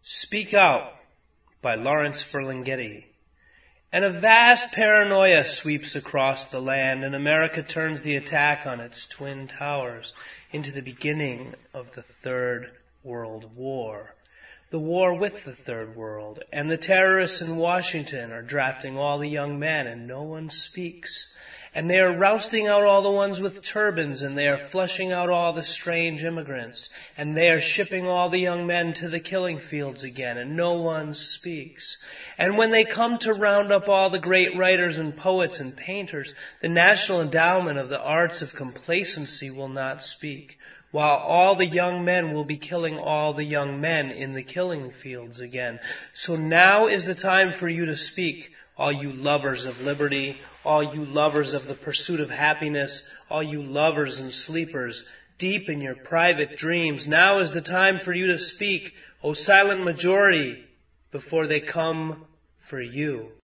Speak Out by Lawrence Ferlinghetti. And a vast paranoia sweeps across the land, and America turns the attack on its twin towers into the beginning of the Third World War. The war with the Third World. And the terrorists in Washington are drafting all the young men, and no one speaks. And they are rousting out all the ones with turbans, and they are flushing out all the strange immigrants, and they are shipping all the young men to the killing fields again, and no one speaks. And when they come to round up all the great writers and poets and painters, the National Endowment of the Arts of Complacency will not speak, while all the young men will be killing all the young men in the killing fields again. So now is the time for you to speak, all you lovers of liberty, all you lovers of the pursuit of happiness, all you lovers and sleepers, deep in your private dreams. Now is the time for you to speak, O silent majority, before they come for you.